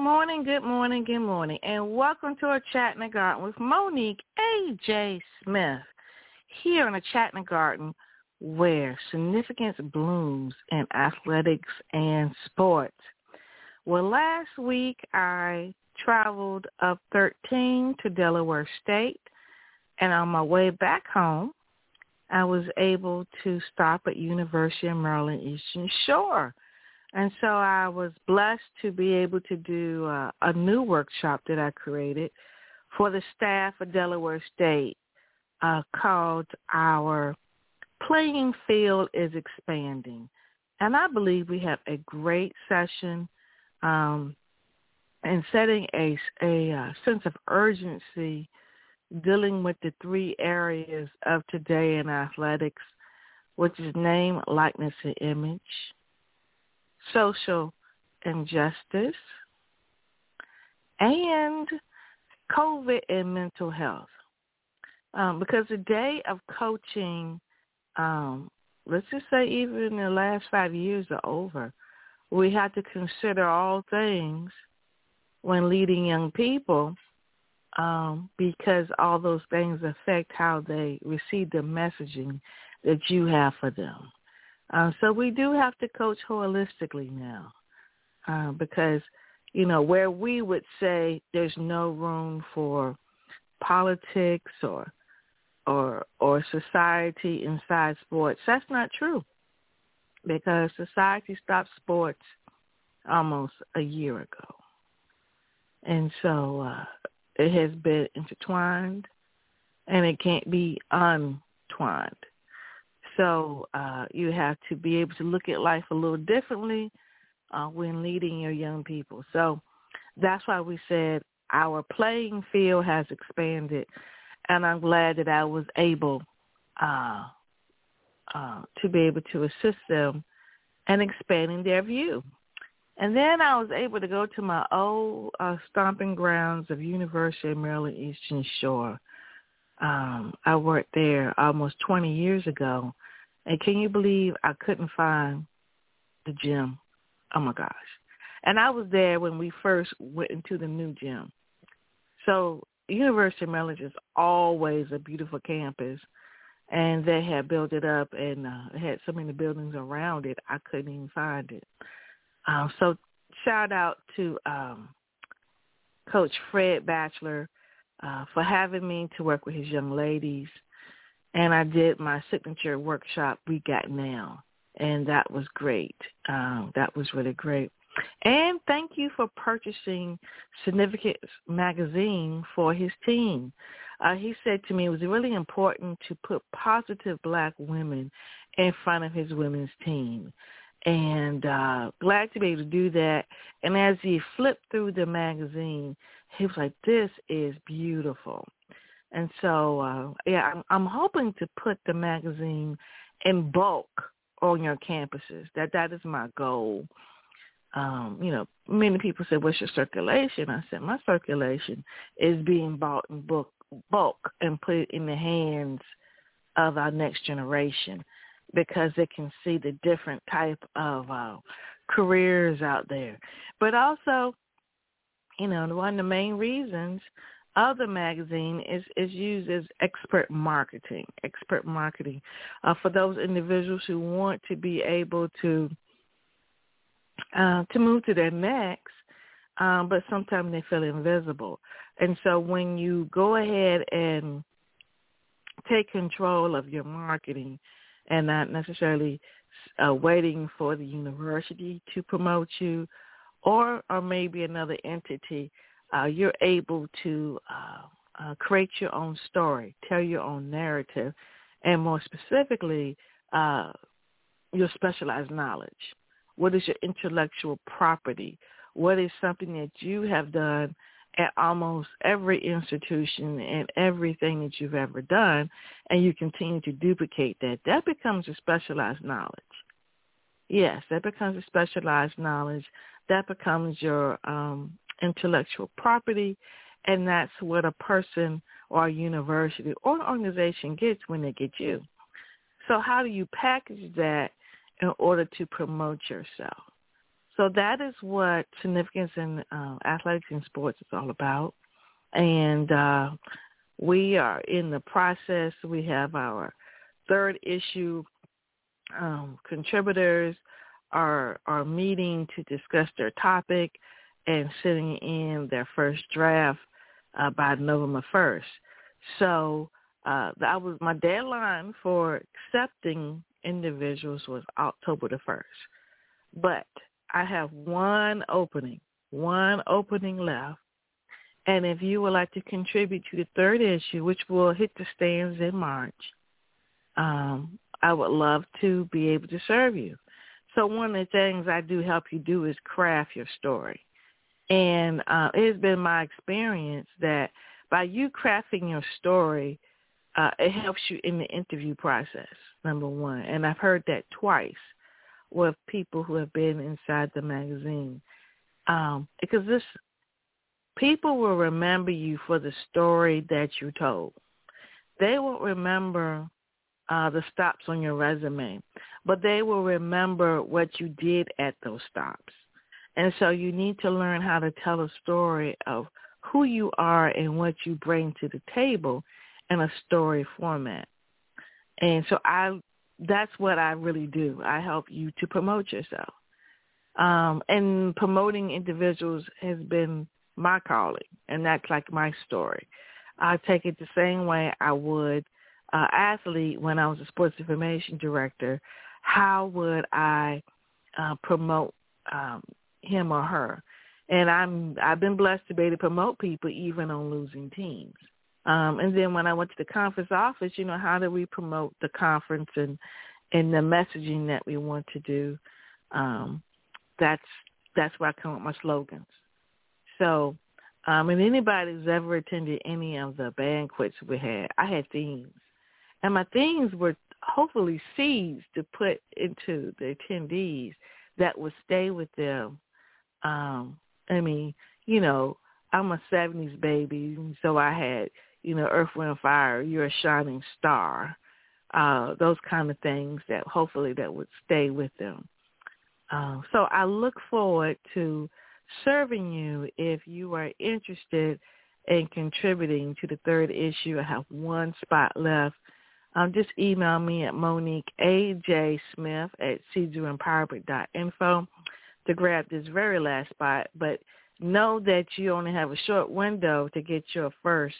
good morning, and welcome to our Chat in the Garden with Monique A.J. Smith, here on a Chat in the Garden where significance blooms in athletics and sports. Well, last week I traveled up 13 to Delaware State, and on my way back home, I was able to stop at University of Maryland Eastern Shore. And so I was blessed to be able to do a new workshop that I created for the staff of Delaware State called Our Playing Field is Expanding. And I believe we have a great session in setting a sense of urgency dealing with the three areas of today in athletics, which is name, likeness, and image, social injustice, and COVID and mental health. Because the day of coaching, let's just say even the last 5 years are over, we have to consider all things when leading young people because all those things affect how they receive the messaging that you have for them. So we do have to coach holistically now because, you know, where we would say there's no room for politics or society inside sports, that's not true because society stopped sports almost a year ago. And so it has been intertwined and it can't be untwined. So you have to be able to look at life a little differently when leading your young people. So that's why we said our playing field has expanded, and I'm glad that I was able to be able to assist them in expanding their view. And then I was able to go to my old stomping grounds of University of Maryland Eastern Shore. I worked there almost 20 years ago. And can you believe I couldn't find the gym? Oh, my gosh. And I was there when we first went into the new gym. So University of Maryland is always a beautiful campus, and they had built it up and had so many buildings around it, I couldn't even find it. So shout out to Coach Fred Batchelor for having me to work with his young ladies. And I did my signature workshop, We Got Now, and that was great. That was really great. And thank you for purchasing Significance magazine for his team. He said to me it was really important to put positive Black women in front of his women's team. And glad to be able to do that. And as he flipped through the magazine, he was like, this is beautiful. And so, I'm hoping to put the magazine in bulk on your campuses. That is my goal. You know, many people say, what's your circulation? I said, my circulation is being bought in bulk and put in the hands of our next generation because they can see the different type of careers out there. But also, you know, one of the main reasons of the magazine is used as expert marketing for those individuals who want to be able to move to their next, but sometimes they feel invisible. And so when you go ahead and take control of your marketing and not necessarily waiting for the university to promote you or maybe another entity, you're able to create your own story, tell your own narrative, and more specifically, your specialized knowledge. What is your intellectual property? What is something that you have done at almost every institution and everything that you've ever done, and you continue to duplicate that? That becomes a specialized knowledge. Yes, that becomes a specialized knowledge. That becomes your intellectual property, and that's what a person or a university or an organization gets when they get you. So how do you package that in order to promote yourself? So that is what significance in athletics and sports is all about. And we are in the process. We have our third issue. Contributors are meeting to discuss their topic and sending in their first draft by November 1st. So that was my deadline for accepting individuals was October the 1st. But I have one opening left. And if you would like to contribute to the third issue, which will hit the stands in March, I would love to be able to serve you. So one of the things I do help you do is craft your story. And it has been my experience that by you crafting your story, it helps you in the interview process, number one. And I've heard that twice with people who have been inside the magazine. Because people will remember you for the story that you told. They won't remember the stops on your resume, but they will remember what you did at those stops. And so you need to learn how to tell a story of who you are and what you bring to the table in a story format. And so that's what I really do. I help you to promote yourself. And promoting individuals has been my calling, and that's like my story. I take it the same way I would athlete when I was a sports information director. How would I promote him or her? And I've been blessed to be able to promote people even on losing teams. And then when I went to the conference office, how do we promote the conference and the messaging that we want to do? That's where I come up with my slogans. So, and anybody who's ever attended any of the banquets we had, I had themes. And my themes were hopefully seeds to put into the attendees that would stay with them. I'm a 70s baby, so I had, Earth, Wind, Fire, You're a Shining Star, those kind of things that hopefully that would stay with them. So I look forward to serving you if you are interested in contributing to the third issue. I have one spot left. Just email me at MoniqueAJSmith@czuempowerment.info to grab this very last spot. But know that you only have a short window to get your first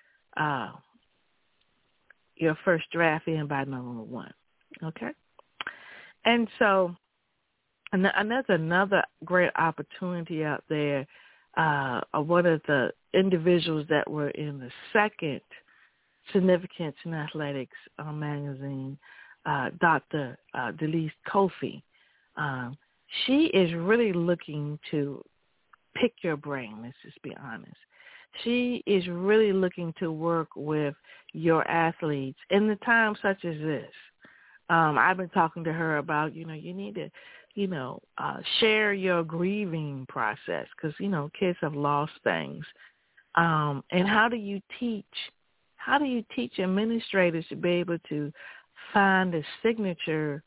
draft in by November 1. Okay? And so and there's another great opportunity out there. One of the individuals that were in the second Significance in Athletics magazine, Dr. Delise Kofi. She is really looking to pick your brain, let's just be honest. She is really looking to work with your athletes in the time such as this. I've been talking to her about, you need to, share your grieving process because, kids have lost things. And how do you teach administrators to be able to find the signature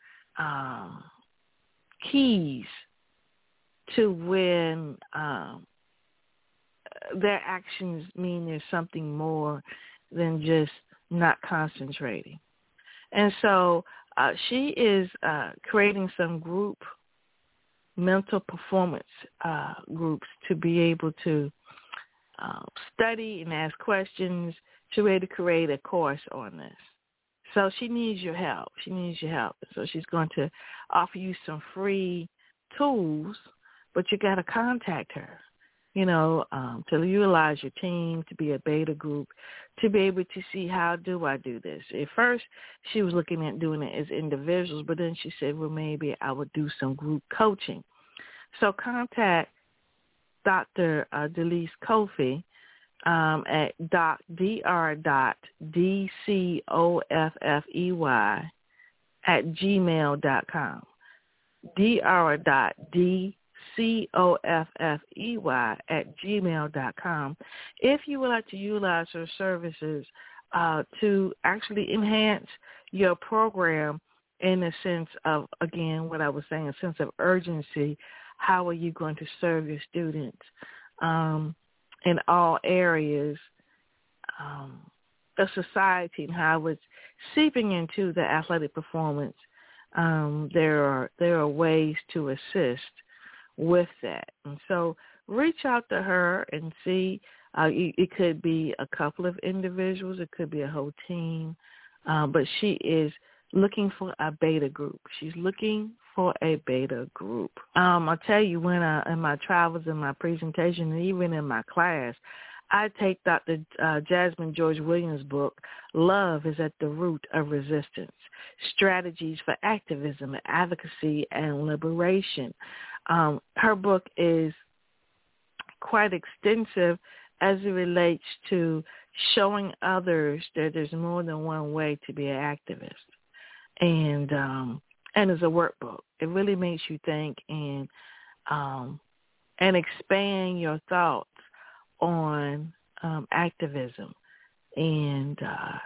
keys to when their actions mean there's something more than just not concentrating? And so she is creating some group mental performance groups to be able to study and ask questions to be able to create a course on this. So she needs your help. So she's going to offer you some free tools, but you got to contact her, to utilize your team, to be a beta group, to be able to see how do I do this. At first, she was looking at doing it as individuals, but then she said, well, maybe I would do some group coaching. So contact Dr. Delise Kofi at dr.dcoffey@gmail.com. dr.dcoffey@gmail.com. If you would like to utilize her services to actually enhance your program in a sense of, again, what I was saying, a sense of urgency, how are you going to serve your students in all areas of society and how it's seeping into the athletic performance. There are ways to assist with that. And so reach out to her and see. It could be a couple of individuals. It could be a whole team. But she is looking for a beta group. She's looking for a beta group. I'll tell you, when in my travels, in my presentation, and even in my class, I take Dr. Jasmine George Williams' book, Love is at the Root of Resistance, Strategies for Activism, Advocacy, and Liberation. Her book is quite extensive as it relates to showing others that there's more than one way to be an activist. And it's a workbook. It really makes you think and expand your thoughts on activism, and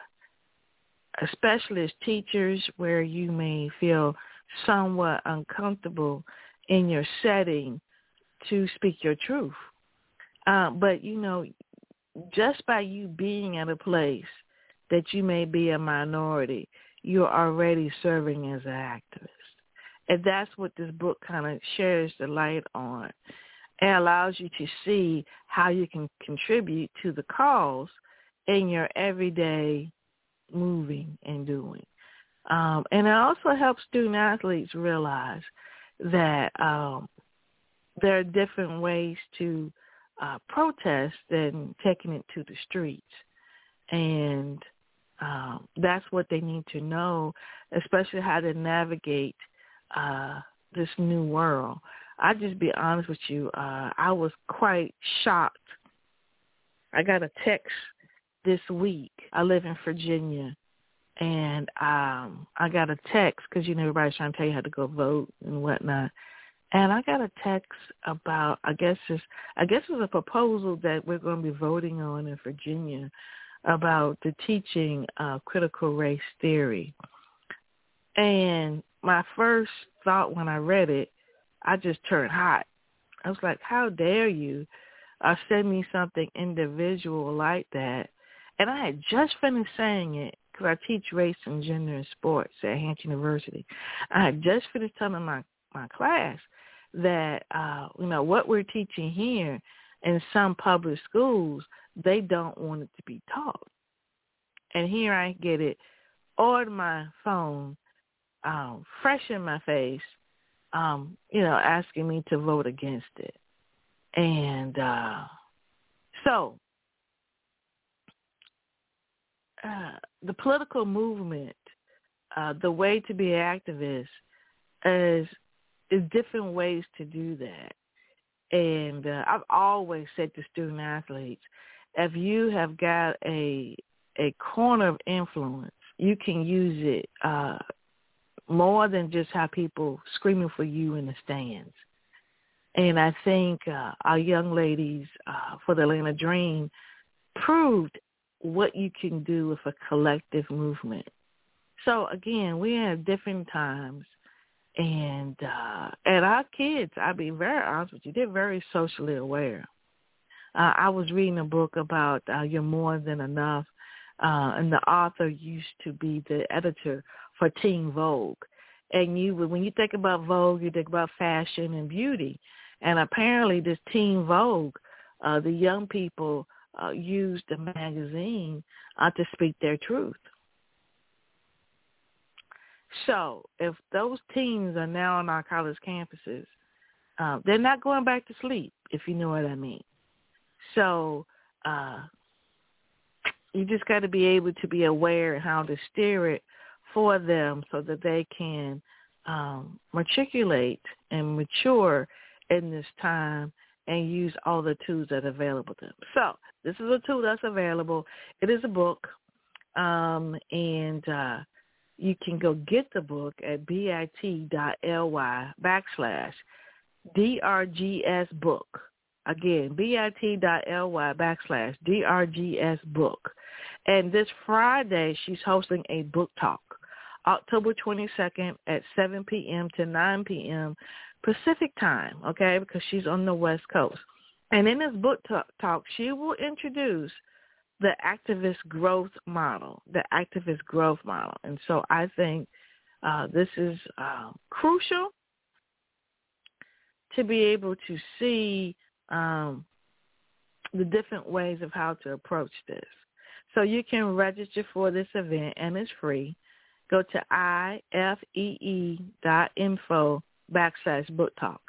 especially as teachers, where you may feel somewhat uncomfortable in your setting to speak your truth. But, just by you being at a place that you may be a minority, you're already serving as an activist. And that's what this book kind of shares the light on. It allows you to see how you can contribute to the cause in your everyday moving and doing. And it also helps student athletes realize that there are different ways to protest than taking it to the streets. And that's what they need to know, especially how to navigate this new world. I'll just be honest with you. I was quite shocked. I got a text this week. I live in Virginia, and I got a text because, everybody's trying to tell you how to go vote and whatnot. And I got a text about, I guess it's a proposal that we're going to be voting on in Virginia about the teaching critical race theory. And my first thought when I read it, I just turned hot. I was like, how dare you send me something individual like that? And I had just finished saying it because I teach race and gender in sports at Hampton University. I had just finished telling my class that, what we're teaching here in some public schools, they don't want it to be taught. And here I get it on my phone, fresh in my face, asking me to vote against it. And so the political movement, the way to be an activist is different ways to do that. And I've always said to student athletes, if you have got a corner of influence, you can use it more than just have people screaming for you in the stands. And I think our young ladies for the Atlanta Dream proved what you can do with a collective movement. So, again, we're at different times. And our kids, I'll be very honest with you, they're very socially aware. I was reading a book about You're More Than Enough, and the author used to be the editor for Teen Vogue. And when you think about Vogue, you think about fashion and beauty. And apparently this Teen Vogue, the young people used the magazine to speak their truth. So if those teens are now on our college campuses, they're not going back to sleep, if you know what I mean. So you just got to be able to be aware of how to steer it for them so that they can matriculate and mature in this time and use all the tools that are available to them. So this is a tool that's available. It is a book, and you can go get the book at bit.ly/DRGSbook. Again, bit.ly/DRGSbook. And this Friday, she's hosting a book talk, October 22nd at 7 p.m. to 9 p.m. Pacific time, okay, because she's on the West Coast. And in this book talk, she will introduce the activist growth model, And so I think this is crucial to be able to see the different ways of how to approach this. So you can register for this event, and it's free. Go to ifee.info/book talk.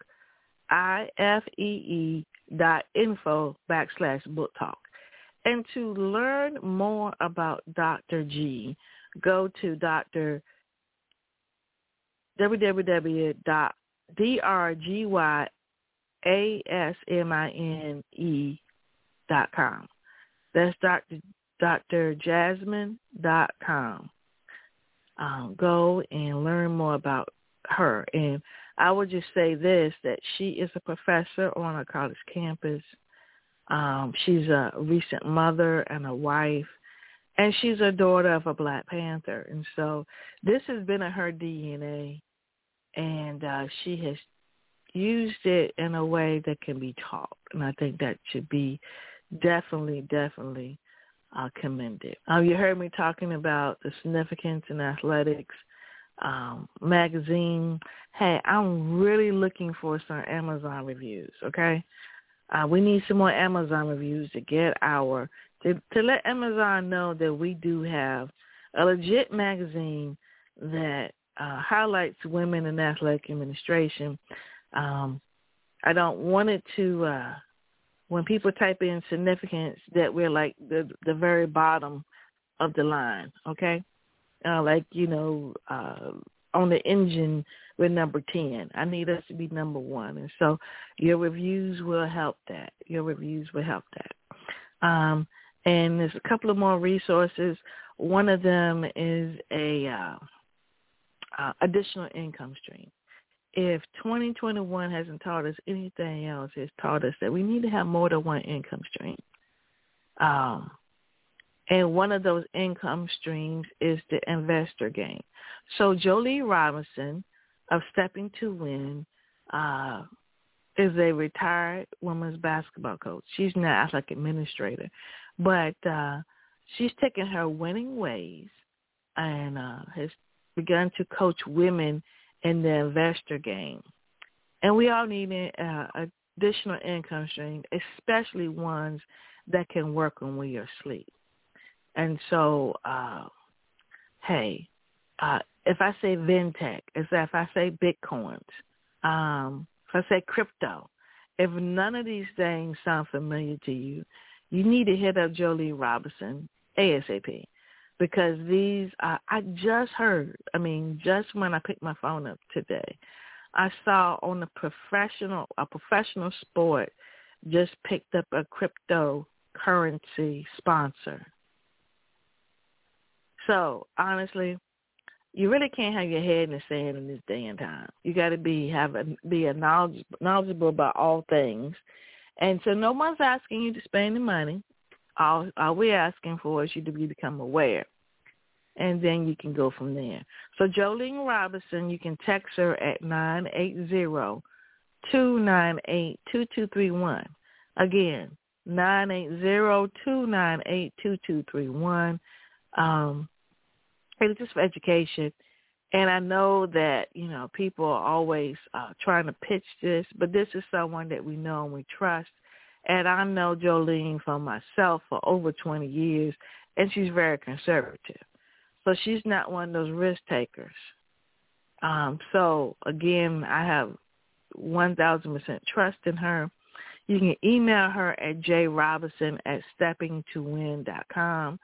ifee.info/book talk. And to learn more about Dr. G, go to www.drgyasmine.com. That's drjasmine.com. Go and learn more about her. And I would just say this, that she is a professor on a college campus. She's a recent mother and a wife, and she's a daughter of a Black Panther. And so this has been in her DNA, and she has used it in a way that can be taught. And I think that should be definitely commended. You heard me talking about the Significance in Athletics magazine. Hey, I'm really looking for some Amazon reviews, okay? We need some more Amazon reviews to get to let Amazon know that we do have a legit magazine that highlights women in athletic administration. I don't want it to, when people type in significance, that we're like the very bottom of the line, okay? On the engine, we're number 10. I need us to be number 1. And so your reviews will help that. And there's a couple of more resources. One of them is a additional income stream. If 2021 hasn't taught us anything else, it's taught us that we need to have more than one income stream. And one of those income streams is the investor game. So Jolie Robinson of Stepping to Win is a retired women's basketball coach. She's now athletic administrator, but she's taken her winning ways and has begun to coach women in the investor game. And we all need an additional income stream, especially ones that can work when we are asleep. And so, if I say Ventec, if I say Bitcoins, if I say crypto, if none of these things sound familiar to you, you need to hit up Jolie Robinson ASAP, because these, I just heard, just when I picked my phone up today, I saw on a professional sport just picked up a cryptocurrency sponsor. So, honestly, you really can't have your head in the sand in this day and time. You got to be knowledgeable about all things. And so no one's asking you to spend the money. All we're asking for is you to become aware. And then you can go from there. So Jolene Robinson, you can text her at 980-298-2231. Again, 980-298-2231. It's just for education. And I know that, people are always trying to pitch this, but this is someone that we know and we trust. And I know Jolene for myself for over 20 years, and she's very conservative. So she's not one of those risk takers. So, again, I have 1,000% trust in her. You can email her at jrobinson@steppingtowin.com,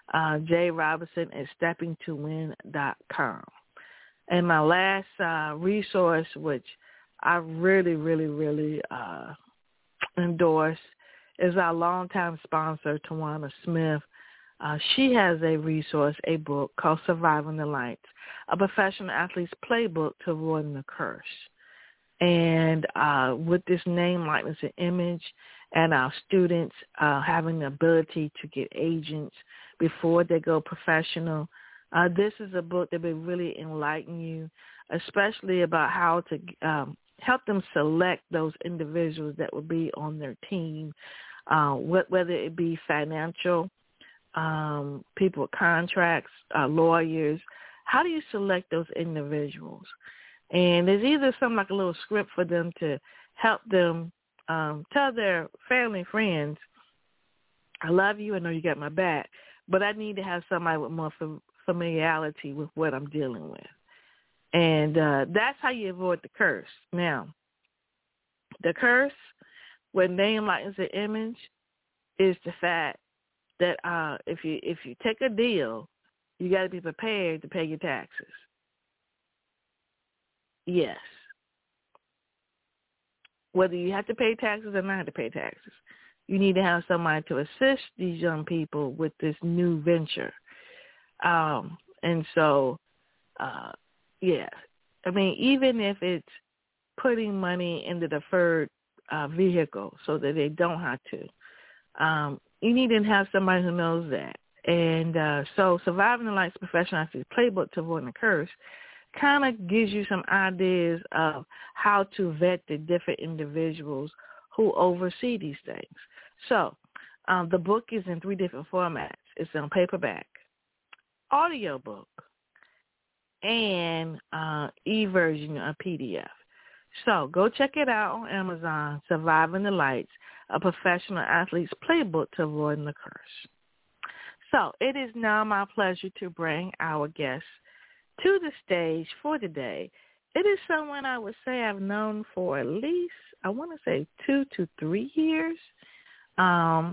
jrobinson@steppingtowin.com. And my last resource, which I really, really, really endorse, is our longtime sponsor, Tawana Smith. She has a resource, a book called Surviving the Lights, a professional athlete's playbook to avoiding the curse. And with this name, likeness, and image, and our students having the ability to get agents before they go professional, this is a book that will really enlighten you, especially about how to help them select those individuals that will be on their team, whether it be financial, people with contracts, lawyers. How do you select those individuals? And there's either something like a little script for them to help them tell their family, friends, I love you, I know you got my back, but I need to have somebody with more familiarity with what I'm dealing with. And that's how you avoid the curse. Now, the curse with name, likeness, and image is the fact that if you take a deal, you got to be prepared to pay your taxes. Yes. Whether you have to pay taxes or not have to pay taxes, you need to have somebody to assist these young people with this new venture. And so, yeah. I mean, even if it's putting money in the deferred vehicle so that they don't have to, you need to have somebody who knows that. And so Surviving the Lights Professional Athlete's Playbook to Avoid the Curse kind of gives you some ideas of how to vet the different individuals who oversee these things. So the book is in 3 different formats. It's on paperback, audiobook, and e-version of PDF. So go check it out on Amazon, Surviving the Lights, a professional athlete's playbook to avoid the curse. So it is now my pleasure to bring our guest to the stage for today. It is someone I would say I've known for at least, I want to say 2 to 3 years. And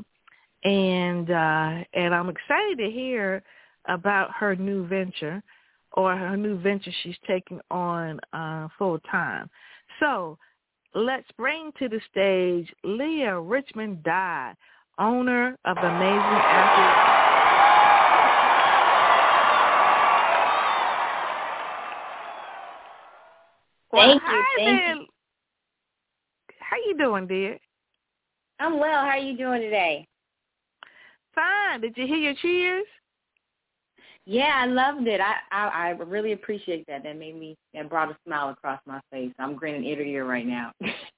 I'm excited to hear about her new venture she's taking on full time. So let's bring to the stage Leah Richmond Dye, owner of Amazing Athletes. Thank you. How you doing, dear? I'm well. How are you doing today? Fine. Did you hear your cheers? Yeah, I loved it. I really appreciate that. That brought a smile across my face. I'm grinning ear to ear right now.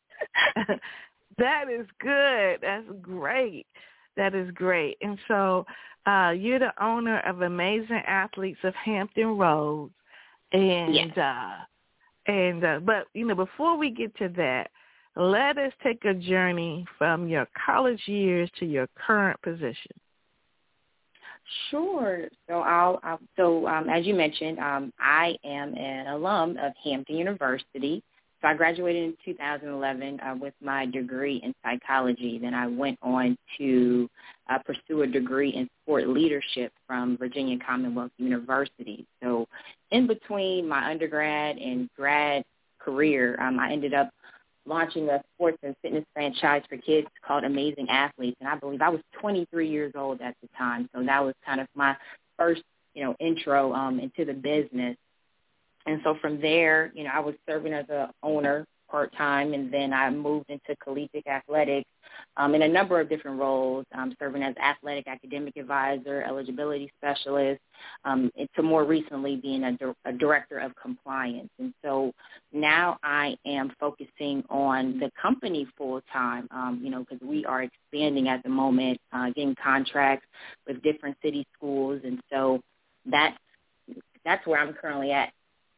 That is good. That's great. That is great. And so you're the owner of Amazing Athletes of Hampton Roads. And yes. But, before we get to that, let us take a journey from your college years to your current position. Sure. So as you mentioned, I am an alum of Hampton University. So I graduated in 2011 with my degree in psychology. Then I went on to pursue a degree in sport leadership from Virginia Commonwealth University. So in between my undergrad and grad career, I ended up launching a sports and fitness franchise for kids called Amazing Athletes. And I believe I was 23 years old at the time. So that was kind of my first, intro into the business. And so from there, I was serving as an owner part-time, and then I moved into collegiate athletics in a number of different roles, serving as athletic academic advisor, eligibility specialist, and to more recently being a director of compliance. And so now I am focusing on the company full-time, because we are expanding at the moment, getting contracts with different city schools. And so that's where I'm currently at.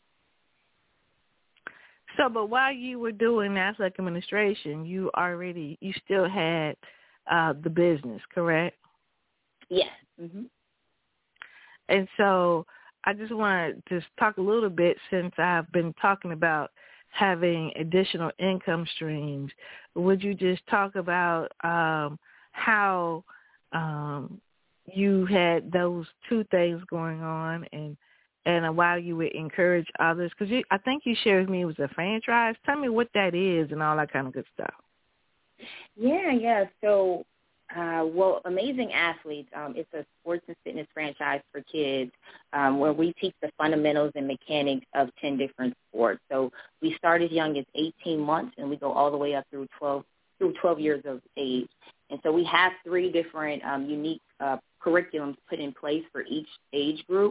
So, but while you were doing athletic administration, you still had the business, correct? Yes. Mm-hmm. And so I just want to talk a little bit, since I've been talking about having additional income streams. Would you just talk about how you had those two things going on, and why you would encourage others? Because I think you shared with me it was a franchise. Tell me what that is and all that kind of good stuff. Yeah. So, Amazing Athletes, it's a sports and fitness franchise for kids where we teach the fundamentals and mechanics of 10 different sports. So we start as young as 18 months, and we go all the way up through 12 years of age. And so we have 3 different unique curriculums put in place for each age group.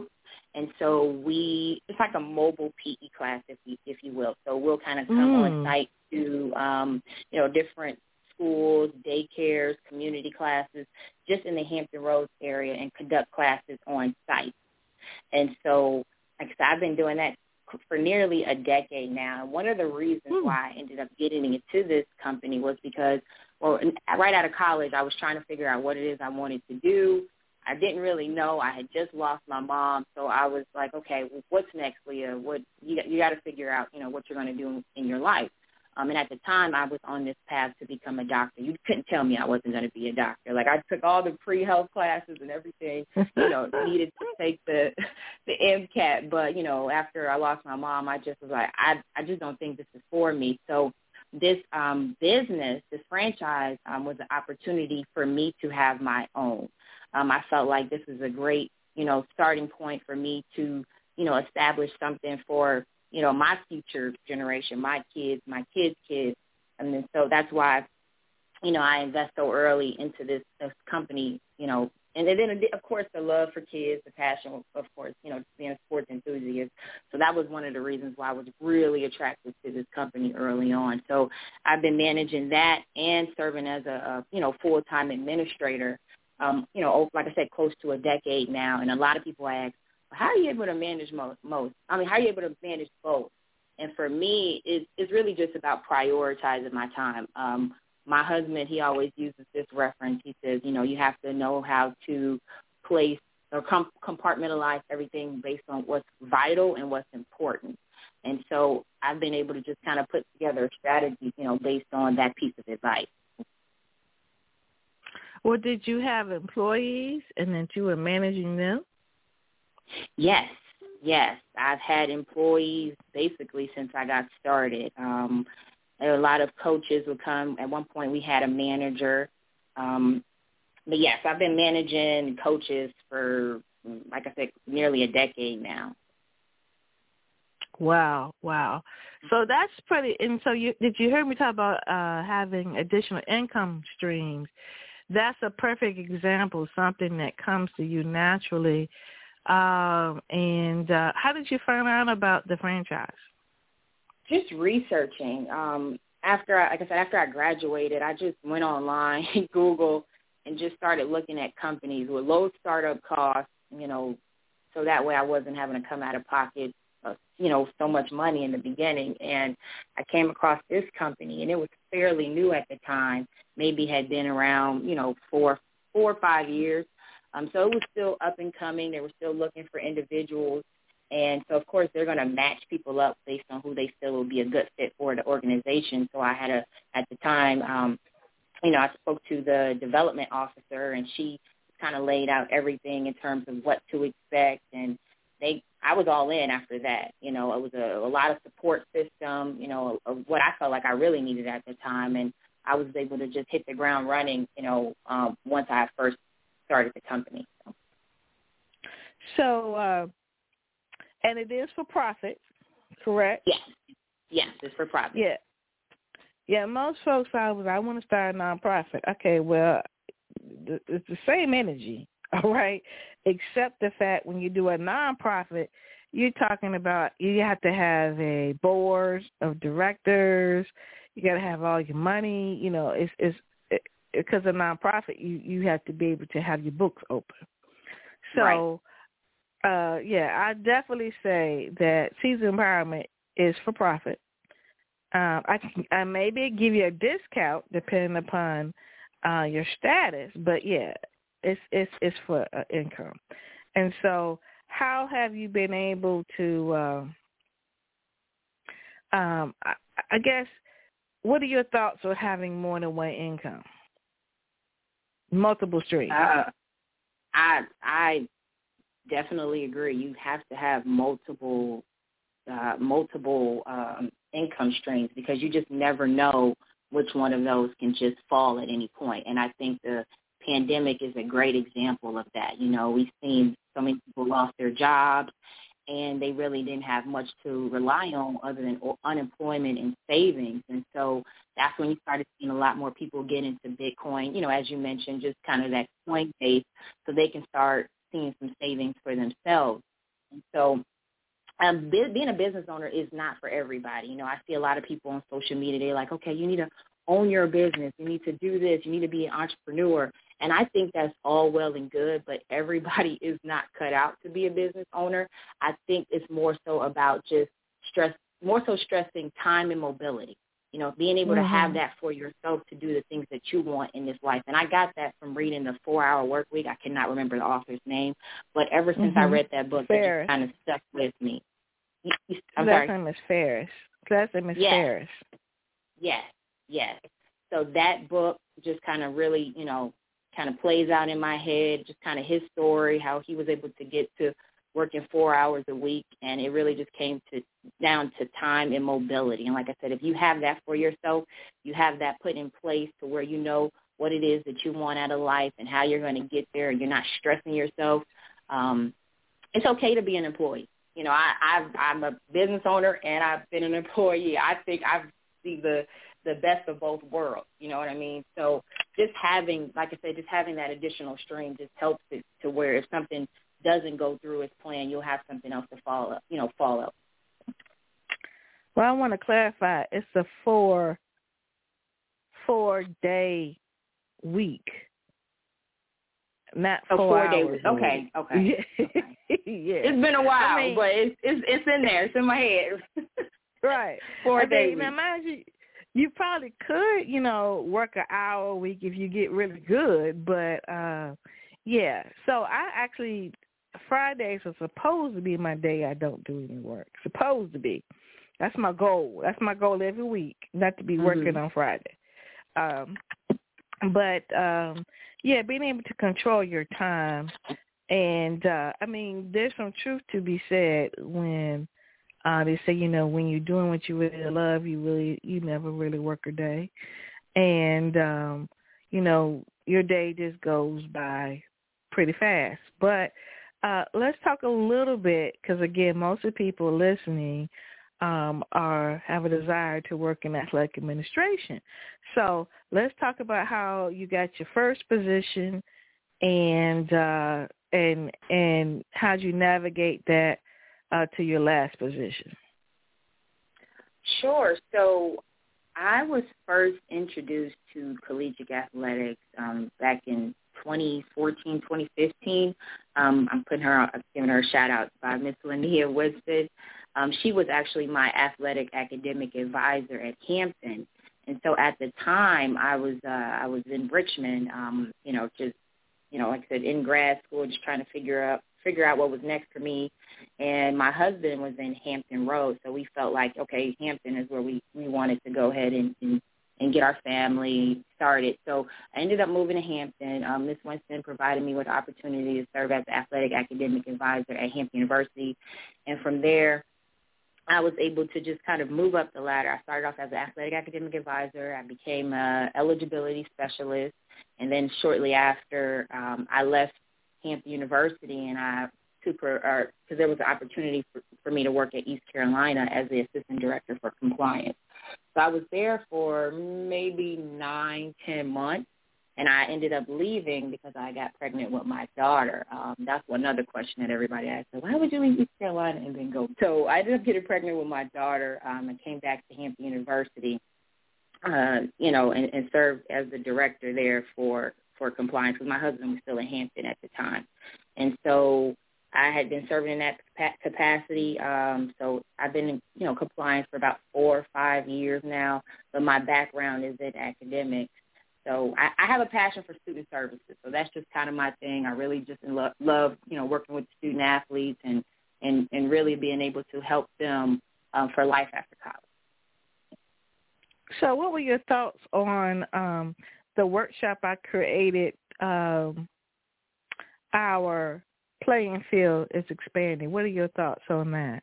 And so it's like a mobile PE class, if you will. So we'll kind of come on site to, different schools, daycares, community classes, just in the Hampton Roads area, and conduct classes on site. And so, like I said, I've been doing that for nearly a decade now. And one of the reasons why I ended up getting into this company was because, right out of college, I was trying to figure out what it is I wanted to do. I didn't really know. I had just lost my mom, so I was like, okay, well, what's next, Leah? What you got to figure out, what you're going to do in your life. And at the time, I was on this path to become a doctor. You couldn't tell me I wasn't going to be a doctor. Like, I took all the pre-health classes and everything, needed to take the MCAT. But, after I lost my mom, I just was like, I just don't think this is for me. So this business, this franchise was an opportunity for me to have my own. I felt like this is a great, starting point for me to, establish something for, my future generation, my kids' kids. And then so that's why, I invest so early into this company, and then, of course, the love for kids, the passion, of course, being a sports enthusiast. So that was one of the reasons why I was really attracted to this company early on. So I've been managing that and serving as a full-time administrator, like I said, close to a decade now. And a lot of people ask, how are you able to manage most? How are you able to manage both? And for me, it's really just about prioritizing my time. My husband, he always uses this reference. He says, you have to know how to place or compartmentalize everything based on what's vital and what's important. And so I've been able to just kind of put together a strategy, based on that piece of advice. Well, did you have employees and then you were managing them? Yes. I've had employees basically since I got started. A lot of coaches would come. At one point, we had a manager. But, yes, I've been managing coaches for, like I said, nearly a decade now. Wow. So that's pretty – and so did you hear me talk about having additional income streams? That's a perfect example, something that comes to you naturally. And how did you find out about the franchise? Just researching. After I graduated, I just went online, Google, and just started looking at companies with low startup costs, so that way I wasn't having to come out of pocket, so much money in the beginning. And I came across this company, and it was fairly new at the time, maybe had been around, 4 or 5 years. So it was still up and coming. They were still looking for individuals. And so, of course, they're going to match people up based on who they feel will be a good fit for the organization. So I had at the time, I spoke to the development officer, and she kind of laid out everything in terms of what to expect. And I was all in after that. It was a lot of support system, of what I felt like I really needed at the time. And I was able to just hit the ground running, once I first started the company. So and it is for profit, correct? Yes, it's for profit. Yeah. Most folks I want to start a nonprofit. Okay, well, it's the same energy, all right, except the fact when you do a nonprofit, you're talking about you have to have a board of directors. You got to have all your money. It's because a nonprofit, you have to be able to have your books open. So. Right. I definitely say that Season Empowerment is for profit. I maybe give you a discount depending upon your status, but it's for income. And so, how have you been able to? I guess, what are your thoughts on having more than one income, multiple streams? I definitely agree. You have to have multiple income streams because you just never know which one of those can just fall at any point. And I think the pandemic is a great example of that. We've seen so many people lost their jobs, and they really didn't have much to rely on other than unemployment and savings. And so that's when you started seeing a lot more people get into Bitcoin, as you mentioned, just kind of that coin base so they can start seeing some savings for themselves. And so being a business owner is not for everybody. You know, I see a lot of people on social media. They're like, okay, you need to own your business. You need to do this. You need to be an entrepreneur. And I think that's all well and good, but everybody is not cut out to be a business owner. I think it's more so about just stressing time and mobility. You know, being able to have that for yourself to do the things that you want in this life. And I got that from reading the 4-Hour Workweek. I cannot remember the author's name, but ever since I read that book, it just kind of stuck with me. I'm sorry. Last name is Ferris. Last name is Ferris. Yes. So that book just kind of really, you know, kind of plays out in my head, just kind of his story, how he was able to get to working 4 hours a week, and it really just came down to time and mobility. And like I said, if you have that for yourself, you have that put in place to where you know what it is that you want out of life and how you're going to get there, and you're not stressing yourself. It's okay to be an employee. You know, I'm a business owner and I've been an employee. I think I see the best of both worlds. You know what I mean? So just having, like I said, just having that additional stream just helps it to where if something doesn't go through as planned, you'll have something else to follow up. Well, I want to clarify. It's a four-day week, not 4 hours. Okay. Yeah. It's been a while, but it's in there. It's in my head. Right. 4 days. Now, mind you probably could, you know, work an hour a week if you get really good, but yeah. So I actually, Fridays are supposed to be my day I don't do any work. Supposed to be. That's my goal. That's my goal every week, not to be working on Friday. But yeah, being able to control your time. And, I mean, there's some truth to be said when they say, you know, when you're doing what you really love, you never really work a day. And, you know, your day just goes by pretty fast. But let's talk a little bit, because, again, most of the people listening have a desire to work in athletic administration. So let's talk about how you got your first position and how'd you navigate that to your last position? Sure. So I was first introduced to collegiate athletics back in 2014, 2015. I'm giving her a shout out by Miss Linnea Woodford. She was actually my athletic academic advisor at Hampton. And so at the time I was in Richmond, like I said, in grad school, just trying to figure out what was next for me. And my husband was in Hampton Roads, so we felt like, okay, Hampton is where we wanted to go ahead and get our family started. So I ended up moving to Hampton. Ms. Winston provided me with the opportunity to serve as the athletic academic advisor at Hampton University. And from there, I was able to just kind of move up the ladder. I started off as an athletic academic advisor. I became an eligibility specialist. And then shortly after, I left Hampton University, and I because there was an opportunity for me to work at East Carolina as the assistant director for compliance. So I was there for maybe 9-10 months, and I ended up leaving because I got pregnant with my daughter. That's another question that everybody asks. So why would you leave East Carolina and then go? So I ended up getting pregnant with my daughter. I came back to Hampton University, and served as the director there for compliance, because my husband was still in Hampton at the time. And so I had been serving in that capacity. So I've been in, compliance for about 4 or 5 years now, but my background is in academics. So I have a passion for student services. So that's just kind of my thing. I really just love working with student athletes and really being able to help them for life after college. So what were your thoughts on the workshop I created, Our Playing Field is Expanding? What are your thoughts on that?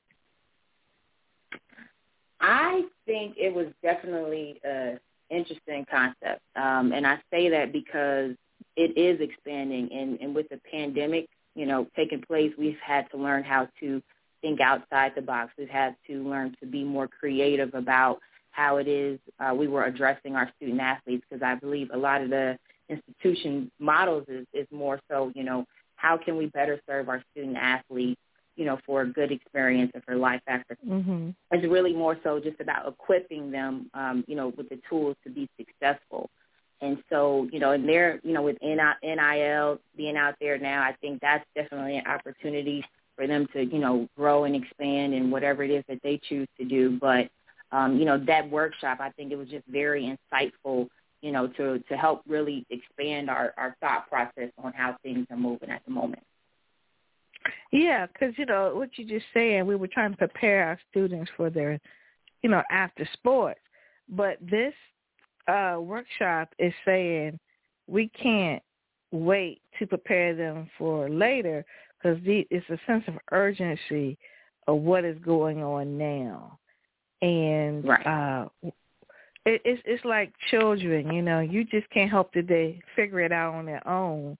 I think it was definitely an interesting concept. And I say that because it is expanding. And with the pandemic, taking place, we've had to learn how to think outside the box. We've had to learn to be more creative about how it is we were addressing our student athletes, because I believe a lot of the institution models is more so, how can we better serve our student athletes for a good experience and for life after. Mm-hmm. It's really more so just about equipping them, with the tools to be successful. And so, and they're, with NIL being out there now, I think that's definitely an opportunity for them to, grow and expand in whatever it is that they choose to do. But, that workshop, I think it was just very insightful, to help really expand our thought process on how things are moving at the moment. Yeah, because, what you just saying, we were trying to prepare our students for their, after sports. But this workshop is saying we can't wait to prepare them for later because it's a sense of urgency of what is going on now. And right. It's like children, you just can't help that they figure it out on their own.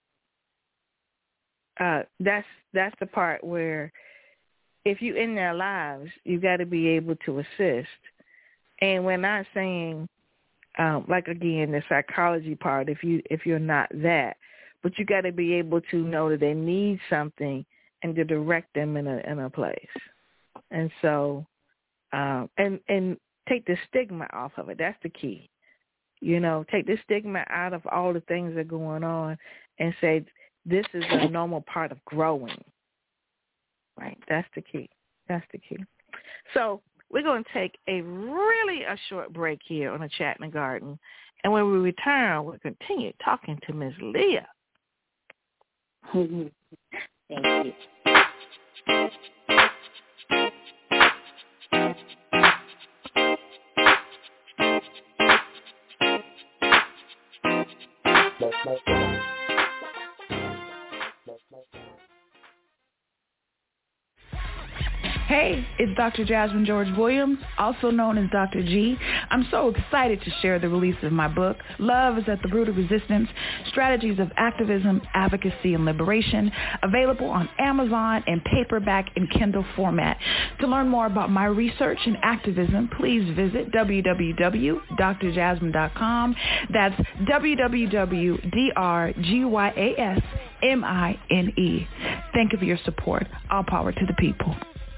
That's the part where if you're in their lives, you got to be able to assist. And we're not saying, like again, the psychology part. If you're not that, but you got to be able to know that they need something and to direct them in a place. And so, and take the stigma off of it. That's the key. Take the stigma out of all the things that are going on and say, this is a normal part of growing. Right. That's the key. So we're going to take a short break here on the Chat in the Garden. And when we return, we'll continue talking to Ms. Leah. Thank you. Hey, it's Dr. Jasmine George Williams, also known as Dr. G. I'm so excited to share the release of my book, Love is at the Root of Resistance, Strategies of Activism, Advocacy, and Liberation, available on Amazon in paperback and Kindle format. To learn more about my research and activism, please visit www.drjasmine.com. That's www.drgyasmine. Thank you for your support. All power to the people.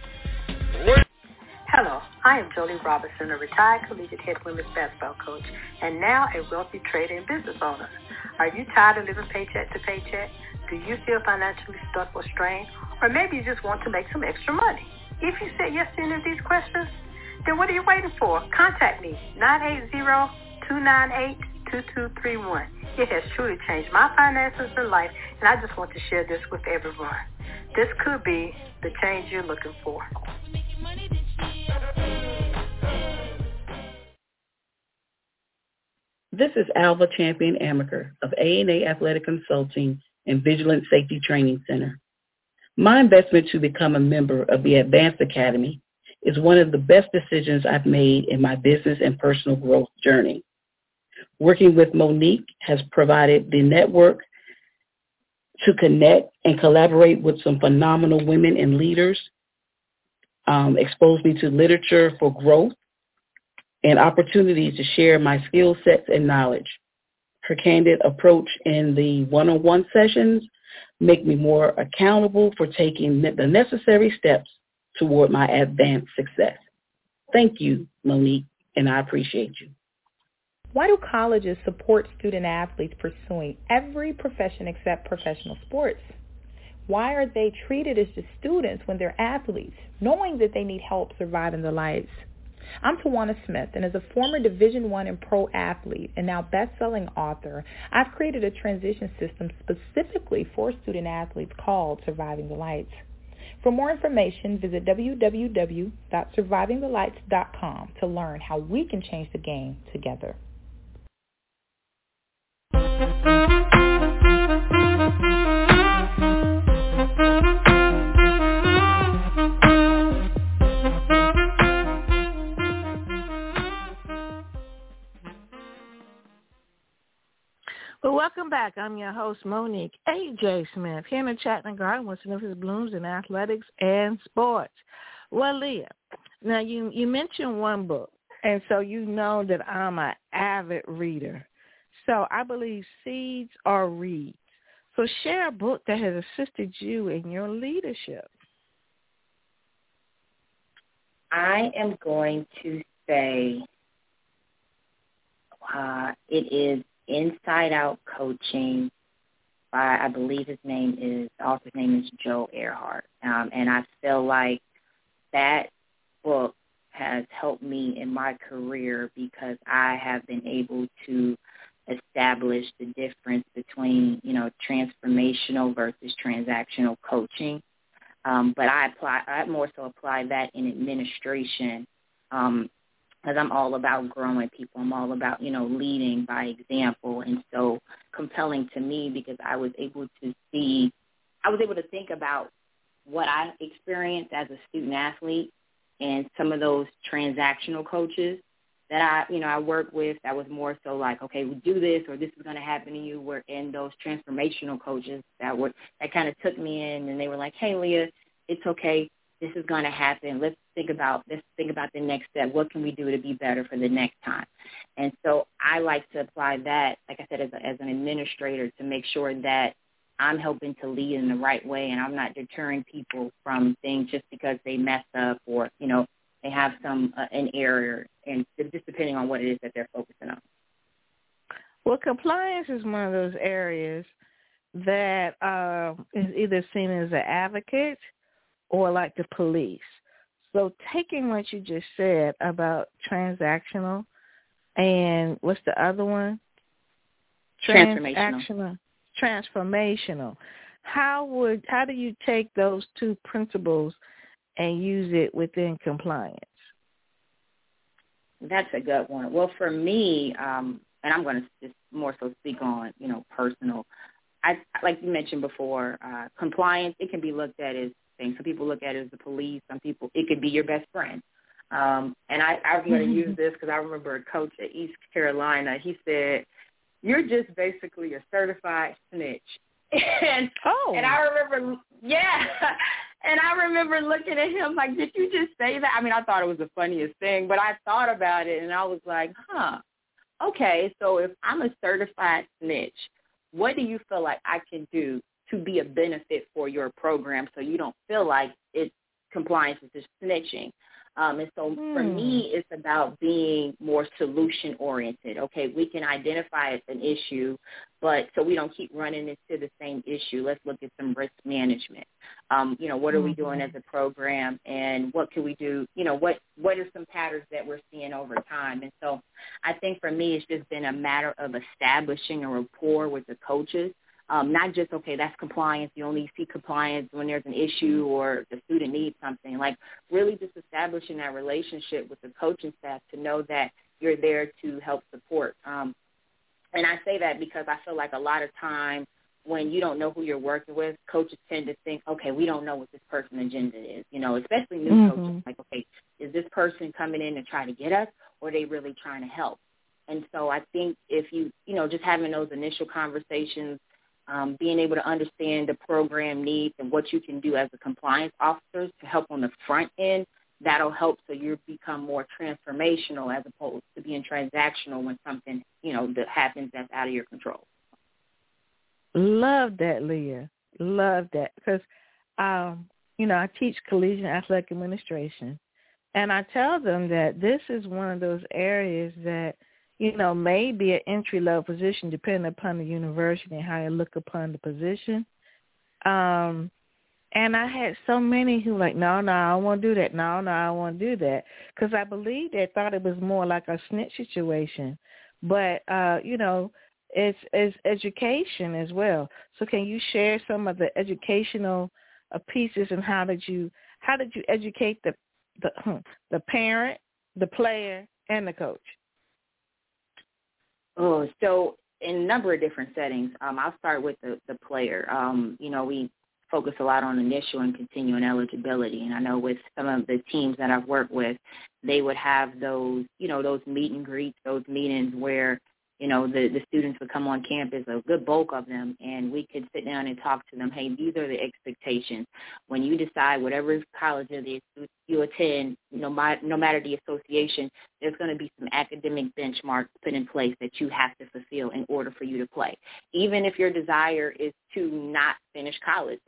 Hello, I am Jolie Robinson, a retired collegiate head women's basketball coach, and now a wealthy trader and business owner. Are you tired of living paycheck to paycheck? Do you feel financially stuck or strained? Or maybe you just want to make some extra money? If you said yes to any of these questions, then what are you waiting for? Contact me, 980-298-2231. It has truly changed my finances and life, and I just want to share this with everyone. This could be the change you're looking for. This is Alva Champion Amaker of A&A Athletic Consulting and Vigilant Safety Training Center. My investment to become a member of the Advanced Academy is one of the best decisions I've made in my business and personal growth journey. Working with Monique has provided the network to connect and collaborate with some phenomenal women and leaders, exposed me to literature for growth, and opportunities to share my skill sets and knowledge. Her candid approach in the one-on-one sessions make me more accountable for taking the necessary steps toward my advanced success. Thank you, Monique, and I appreciate you. Why do colleges support student athletes pursuing every profession except professional sports? Why are they treated as just students when they're athletes, knowing that they need help surviving the lights? I'm Tawana Smith, and as a former Division I and pro athlete and now best-selling author, I've created a transition system specifically for student athletes called Surviving the Lights. For more information, visit www.survivingthelights.com to learn how we can change the game together. Well, welcome back. I'm your host, Monique A.J. Smith, here in the Chat in the Garden with significant blooms in athletics and sports. Well, Leah, now you mentioned one book, and so you know that I'm an avid reader. So I believe seeds are reads. So share a book that has assisted you in your leadership. I am going to say it is Inside Out Coaching by, I believe the author's name is Joe Earhart. And I feel like that book has helped me in my career because I have been able to establish the difference between, transformational versus transactional coaching. But I more so apply that in administration because I'm all about growing people. I'm all about, leading by example. And so compelling to me because I was able to think about what I experienced as a student athlete and some of those transactional coaches that I work with that was more so like, okay, we do this or this is going to happen to you. We're in those transformational coaches that kind of took me in and they were like, hey, Leah, it's okay. This is going to happen. Let's think about the next step. What can we do to be better for the next time? And so I like to apply that, like I said, as an administrator to make sure that I'm helping to lead in the right way and I'm not deterring people from things just because they mess up or, they have an error, and just depending on what it is that they're focusing on. Well, compliance is one of those areas that is either seen as an advocate or like the police. So taking what you just said about transactional and what's the other one? Transformational. How do you take those two principles and use it within compliance? That's a good one. Well, for me, and I'm going to just more so speak on, personal. Like you mentioned before, compliance, it can be looked at as things. Some people look at it as the police. Some people, it could be your best friend. And I'm going to use this because I remember a coach at East Carolina. He said, "You're just basically a certified snitch." And I remember, and I remember looking at him like, did you just say that? I mean, I thought it was the funniest thing, but I thought about it, and I was like, okay, so if I'm a certified snitch, what do you feel like I can do to be a benefit for your program so you don't feel like it's compliance is just snitching? And so for me, it's about being more solution-oriented. Okay, we can identify it's an issue, but so we don't keep running into the same issue. Let's look at some risk management. What are we doing as a program, and what can we do? What are some patterns that we're seeing over time? And so I think for me, it's just been a matter of establishing a rapport with the coaches. Not just, okay, that's compliance. You only see compliance when there's an issue or the student needs something. Like really just establishing that relationship with the coaching staff to know that you're there to help support. And I say that because I feel like a lot of time when you don't know who you're working with, coaches tend to think, okay, we don't know what this person's agenda is, especially new coaches. Like, okay, is this person coming in to try to get us or are they really trying to help? And so I think if you, just having those initial conversations, being able to understand the program needs and what you can do as a compliance officer to help on the front end, that'll help so you become more transformational as opposed to being transactional when something, that happens that's out of your control. Love that, Leah. Love that. Because, I teach collegiate athletic administration, and I tell them that this is one of those areas that may be an entry-level position depending upon the university and how you look upon the position. And I had so many who like, no, I won't do that. No, I won't do that. Because I believe they thought it was more like a snitch situation. But, it's education as well. So can you share some of the educational pieces and how did you educate the parent, the player, and the coach? Oh, so in a number of different settings, I'll start with the player. We focus a lot on initial and continuing eligibility. And I know with some of the teams that I've worked with, they would have those, those meet and greets, those meetings where, the students would come on campus, a good bulk of them, and we could sit down and talk to them. Hey, these are the expectations. When you decide whatever college you attend, no matter the association, there's going to be some academic benchmarks put in place that you have to fulfill in order for you to play. Even if your desire is to not finish college. Some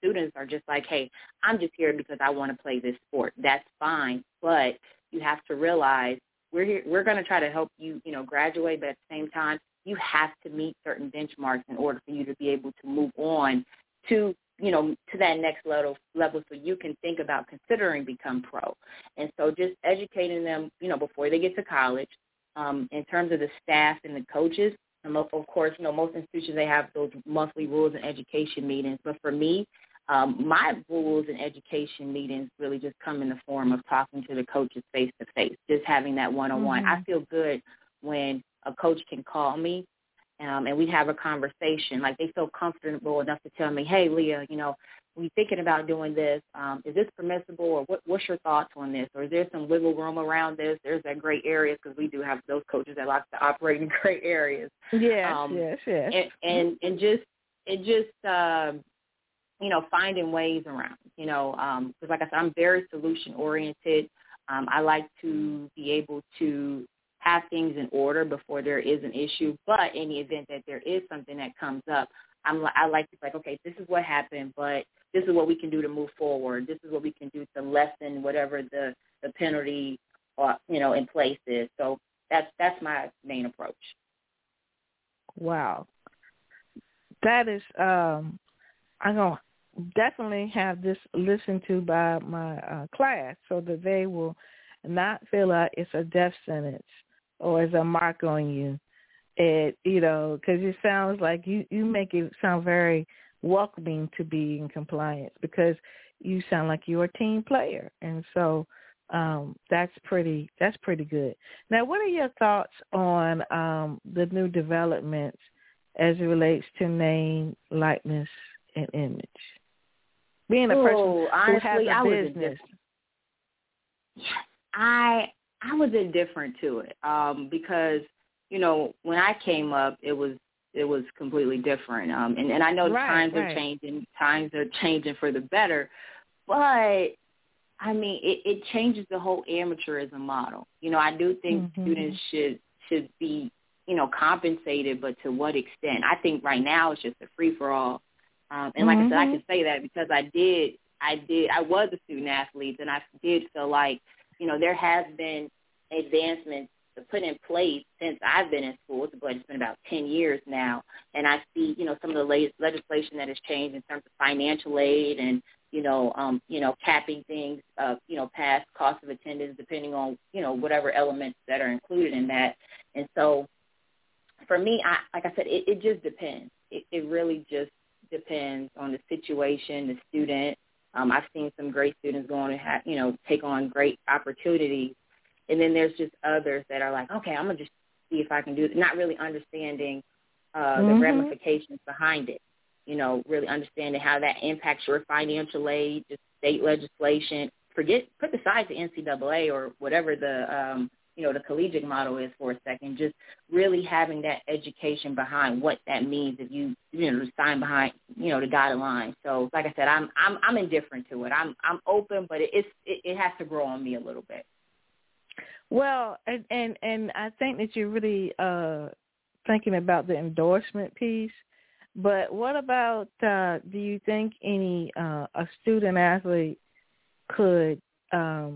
students are just like, hey, I'm just here because I want to play this sport. That's fine, but you have to realize we're here. We're going to try to help you, graduate, but at the same time, you have to meet certain benchmarks in order for you to be able to move on to that next level so you can think about considering become pro. And so just educating them, before they get to college, in terms of the staff and the coaches. And of course, most institutions, they have those monthly rules and education meetings. But for me, my rules and education meetings really just come in the form of talking to the coaches face-to-face, just having that one-on-one. I feel good when a coach can call me and we have a conversation. Like, they feel comfortable enough to tell me, hey, Leah, we thinking about doing this. Is this permissible, or what's your thoughts on this? Or is there some wiggle room around this? There's that gray area, because we do have those coaches that like to operate in gray areas. Yes. And just finding ways around, because like I said, I'm very solution oriented. I like to be able to have things in order before there is an issue. But in the event that there is something that comes up, I like to be like, okay, this is what happened, but this is what we can do to move forward. This is what we can do to lessen whatever the penalty, in place is. So that's my main approach. Wow. That is, I'm going to definitely have this listened to by my class so that they will not feel like it's a death sentence or it's a mark on you. It, because it sounds like you make it sound very welcoming to be in compliance, because you sound like you're a team player. And so that's pretty good. Now, what are your thoughts on the new developments as it relates to name, likeness, and image? Being a person who honestly, has a business. I was indifferent to it because, when I came up, it was completely different. And I know times are changing. Times are changing for the better. But, I mean, it changes the whole amateurism model. I do think students should be, compensated, but to what extent? I think right now it's just a free-for-all. And like I said, I can say that because I was a student athlete, and I did feel like, there has been advancements put in place since I've been in school. It's been about 10 years now. And I see, some of the legislation that has changed in terms of financial aid and, capping things, past cost of attendance, depending on, whatever elements that are included in that. And so for me, like I said, it just depends. It really just depends on the situation, the student. I've seen some great students go on and take on great opportunities. And then there's just others that are like, okay, I'm going to just see if I can do it, not really understanding the ramifications behind it, really understanding how that impacts your financial aid, just state legislation. Put aside the NCAA or whatever the collegiate model is for a second, just really having that education behind what that means if you sign behind, the dotted line. So like I said, I'm indifferent to it. I'm open, but it has to grow on me a little bit. Well, and I think that you're really thinking about the endorsement piece. But what about, do you think a student athlete could have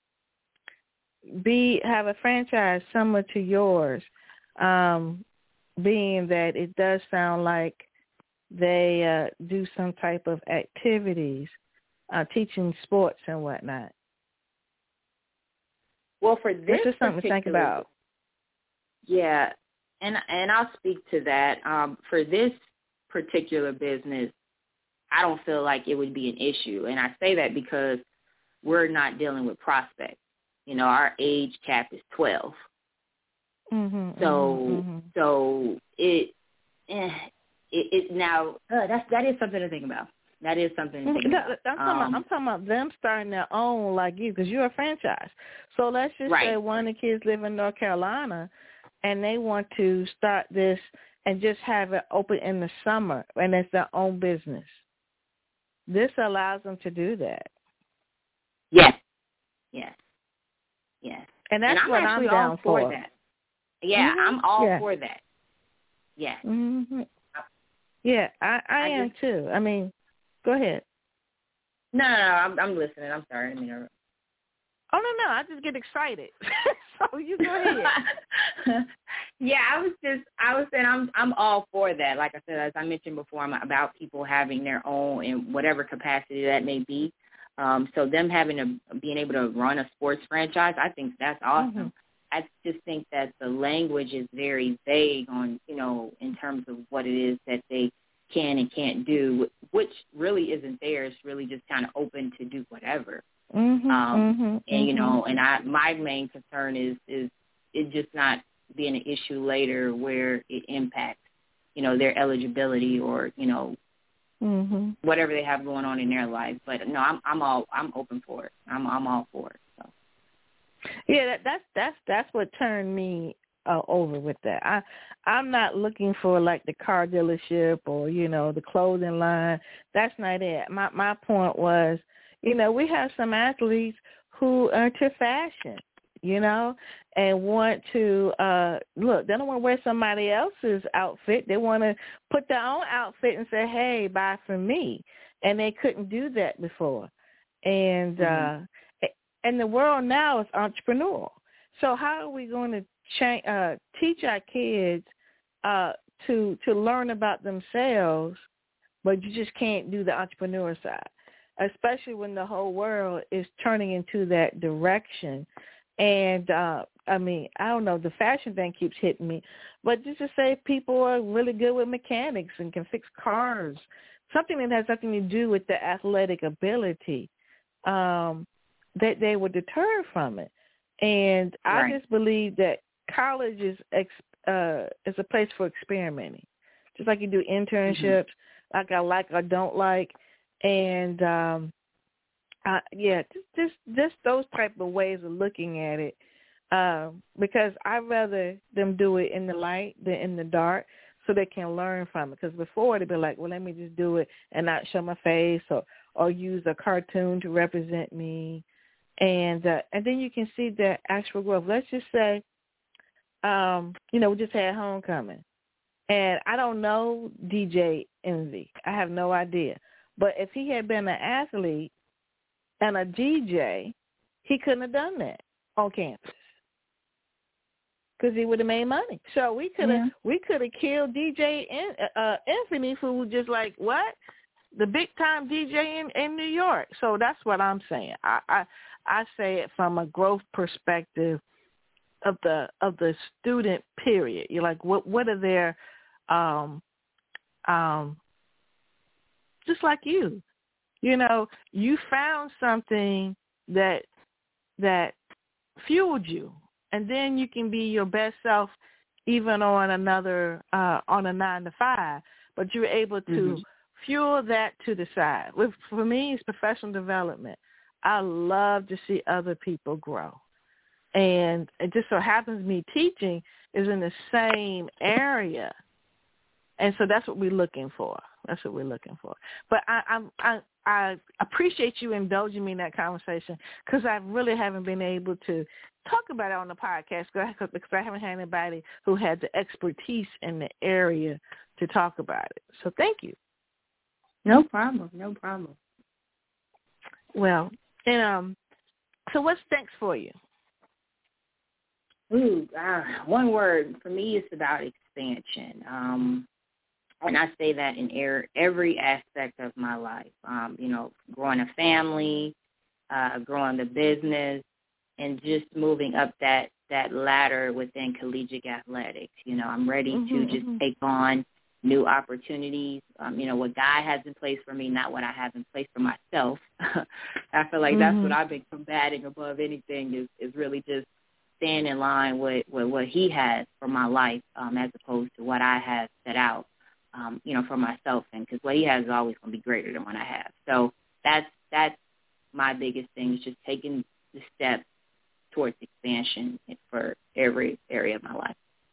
a franchise similar to yours, being that it does sound like they do some type of activities, teaching sports and whatnot? Well, for this is something to think about. Yeah, and I'll speak to that. For this particular business, I don't feel like it would be an issue. And I say that because we're not dealing with prospects. Our age cap is 12. So it now that is something to think about. That is something to think about. I'm talking about them starting their own like you, because you're a franchise. So let's just say one of the kids live in North Carolina and they want to start this and just have it open in the summer, and it's their own business. This allows them to do that. Yes. And that's what I'm down for. That. Yeah, I'm all for that. Yeah. Yeah, I am too. I mean, go ahead. No, I'm listening. I'm sorry. I didn't mean to... Oh, no, I just get excited. So you go ahead. Yeah, I was saying I'm all for that. Like I said, as I mentioned before, I'm about people having their own in whatever capacity that may be. So them being able to run a sports franchise, I think that's awesome. Mm-hmm. I just think that the language is very vague on, in terms of what it is that they can and can't do, which really isn't there. It's really just kind of open to do whatever. Mm-hmm, and my main concern is it just not being an issue later where it impacts, their eligibility or, mm-hmm. whatever they have going on in their life. But no, I'm open for it. I'm all for it. So. Yeah, that's what turned me over with that. I'm not looking for like the car dealership or the clothing line. That's not it. My point was, we have some athletes who are into fashion, and want to look. They don't want to wear somebody else's outfit. They want to put their own outfit and say, "Hey, buy from me," and they couldn't do that before. And mm-hmm. And the world now is entrepreneurial. So how are we going to teach our kids to learn about themselves, but you just can't do the entrepreneur side, especially when the whole world is turning into that direction. And, I don't know, the fashion thing keeps hitting me, but just to say people are really good with mechanics and can fix cars, something that has nothing to do with the athletic ability, that they were deterred from it. And right. I just believe that college is a place for experimenting, just like you do internships, mm-hmm. like I like or don't like, and just those type of ways of looking at it, because I'd rather them do it in the light than in the dark, so they can learn from it. Because before they'd be like, well, let me just do it and not show my face, or use a cartoon to represent me. And then you can see the actual growth. Let's just say, we just had homecoming. And I don't know DJ Envy. I have no idea. But if he had been an athlete and a DJ, he couldn't have done that on campus because he would have made money. So we could have killed DJ Infinity, who was just like, what? The big time DJ in New York. So that's what I'm saying. I say it from a growth perspective of the student period. You're like, what are their just like you found something that fueled you, and then you can be your best self even on another on a 9-to-5, but you're able to mm-hmm. fuel that to the side. For me, it's professional development. I love to see other people grow. And it just so happens me teaching is in the same area. And so that's what we're looking for. But I appreciate you indulging me in that conversation, because I really haven't been able to talk about it on the podcast because I haven't had anybody who had the expertise in the area to talk about it. So thank you. No problem. Well, and so what's next for you? One word for me is about expansion, and I say that in every aspect of my life. Growing a family, growing the business, and just moving up that ladder within collegiate athletics. I'm ready to just take on new opportunities, what God has in place for me, not what I have in place for myself. I feel like that's what I've been combating above anything is really just staying in line with what he has for my life, as opposed to what I have set out, for myself. And because what he has is always going to be greater than what I have. So that's my biggest thing, is just taking the step towards expansion for every area of my life.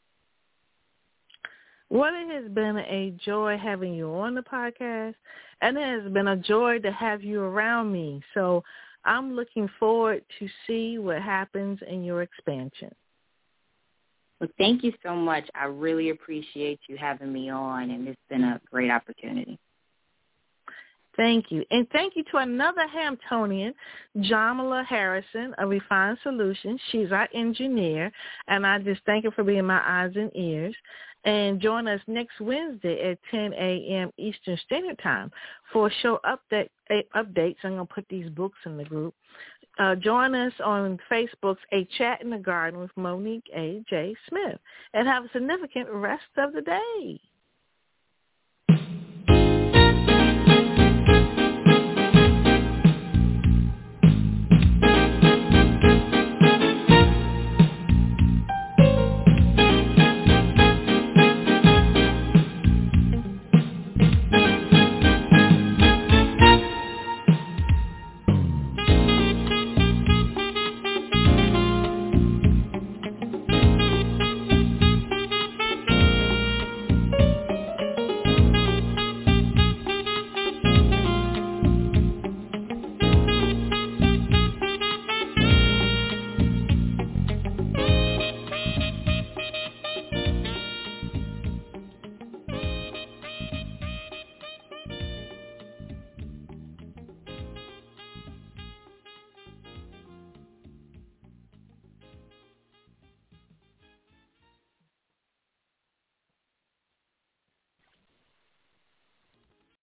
Well, it has been a joy having you on the podcast, and it has been a joy to have you around me. So I'm looking forward to see what happens in your expansion. Well, thank you so much. I really appreciate you having me on, and it's been a great opportunity. Thank you. And thank you to another Hamptonian, Jamala Harrison of Refined Solutions. She's our engineer, and I just thank her for being my eyes and ears. And join us next Wednesday at 10 a.m. Eastern Standard Time for show updates. I'm going to put these books in the group. Join us on Facebook's A Chat in the Garden with Monique A. J. Smith. And have a significant rest of the day.